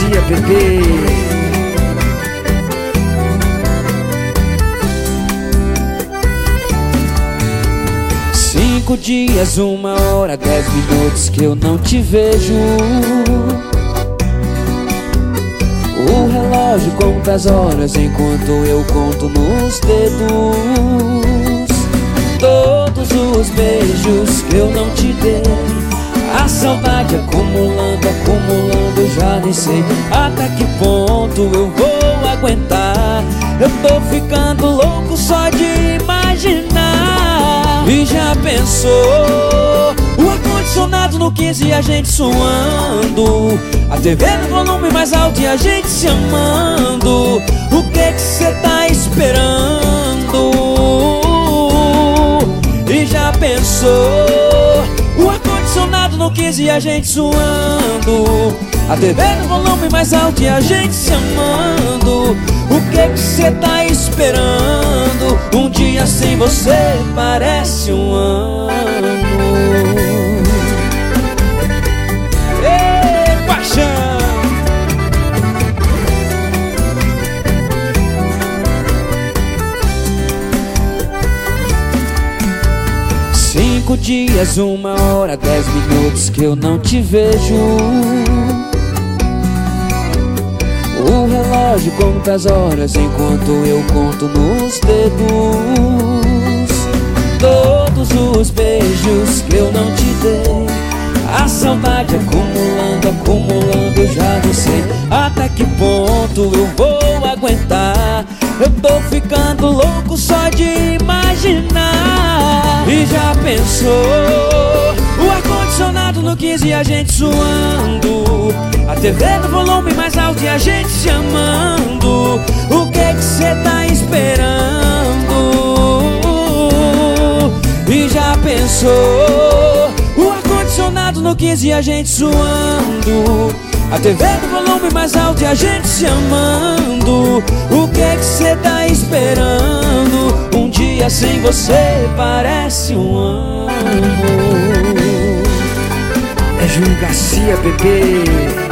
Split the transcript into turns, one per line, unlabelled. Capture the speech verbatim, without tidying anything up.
Garcia, bebê. Cinco dias, uma hora, dez minutos que eu não te vejo. O relógio conta as horas enquanto eu conto nos dedos. Todos os beijos que eu não te dei, a saudade acumulando, acumulando, já nem sei até que ponto eu vou aguentar. Eu tô ficando louco só de imaginar. E já pensou? O ar-condicionado no quinze e a gente suando, a T V no volume mais alto e a gente se amando. O que que cê tá esperando? E já pensou? O ar-condicionado no quinze e a gente suando, a T V no volume mais alto e a gente se amando. O que que cê tá esperando? Um dia sem você parece um ano. Ei, paixão! Cinco dias, uma hora, dez minutos que eu não te vejo. O relógio conta as horas enquanto eu conto nos dedos. Todos os beijos que eu não te dei, a saudade acumulando, acumulando, eu já não sei até que ponto eu vou aguentar. Eu tô ficando louco só de imaginar. E já pensou? O ar-condicionado no quinze e a gente suando, a T V no volume mais alto e a gente se amando. O que que cê tá esperando? E já pensou? O ar-condicionado no quinze e a gente suando, a T V no volume mais alto e a gente se amando. O que que cê tá esperando? Um dia sem você parece um ano. É Júnior Garcia, bebê.